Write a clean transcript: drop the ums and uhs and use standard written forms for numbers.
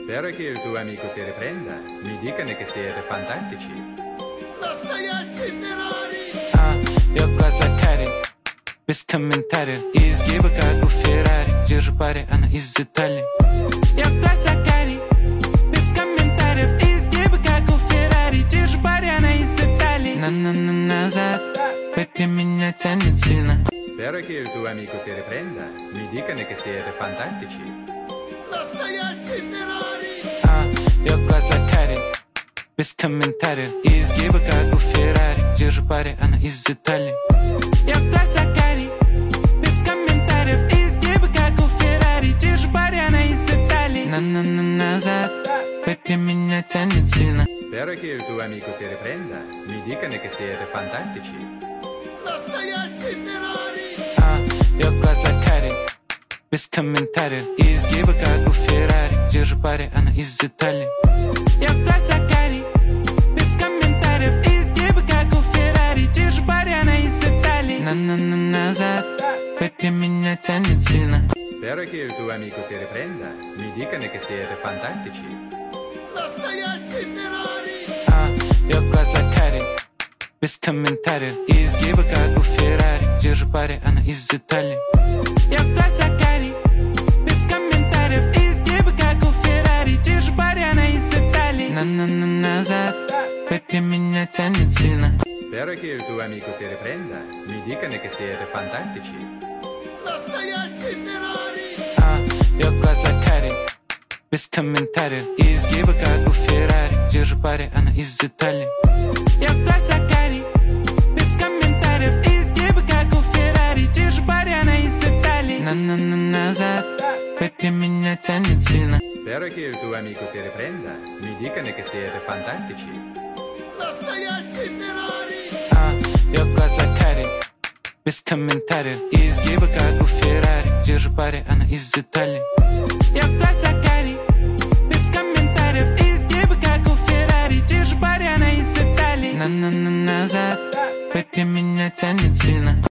Spero che il tuo amico si riprenda. Mi dicono che siete fantastici. Настоящий Феррари! Я глаза карие, без комментариев. И изгибы, как у Феррари. Держу пари, она из Италии. Я глаза карие, без комментариев. И изгибы, как у Феррари. Держу пари, она из Италии. Назад, baby, меня тянет сильно. Spero che il tuo amico si riprenda. Mi dicono che siete fantastici. Настоящий Феррари! Я глаза карие, без комментариев. И изгибы, как у Феррари. Держу пари, она из Италии. Я глаза карие, без комментариев. И изгибы, как у Феррари. Держу пари, она из Италии. Назад, baby, меня тянет сильно. Spero che il tuo amico si riprenda. Mi dicono che siete fantastici. Настоящий Феррари! Я глаза карие, без комментариев. И изгибы, как у Феррари. Держу пари, она из Италии. Я глаза карие, без комментариев. И изгибы, как у Феррари. Держу пари, она из Италии. Назад, baby, меня тянет сильно. Spero che il tuo amico si riprenda. Mi dicono che siete fantastici. Настоящий Феррари! Я глаза карие, без комментариев. И изгибы, как у Феррари. Держу пари, она из Италии. Я глаза карие, без комментариев. И изгибы, как у Феррари. Держу пари, она из Италии. Назад, baby, меня тянет сильно. Spero che il tuo amico si riprenda. Mi dicono che siete fantastici. Настоящий Феррари! Я глаза карие, без комментариев. И изгибы, как у Феррари. Держу пари, она из Италии. Я глаза карие, без комментариев. И изгибы, как у Феррари. Держу пари, она из Италии. Назад, baby, меня тянет сильно. Spero che il tuo amico si riprenda. Mi dicono che siete fantastici. Настоящий Феррари! Я глаза карие, без комментариев. И изгибы, как у Феррари. Держу пари, она из Италии. Я глаза карие, без комментариев. И изгибы, как у Феррари. Держу пари, она из Италии. Назад, baby, меня тянет сильно.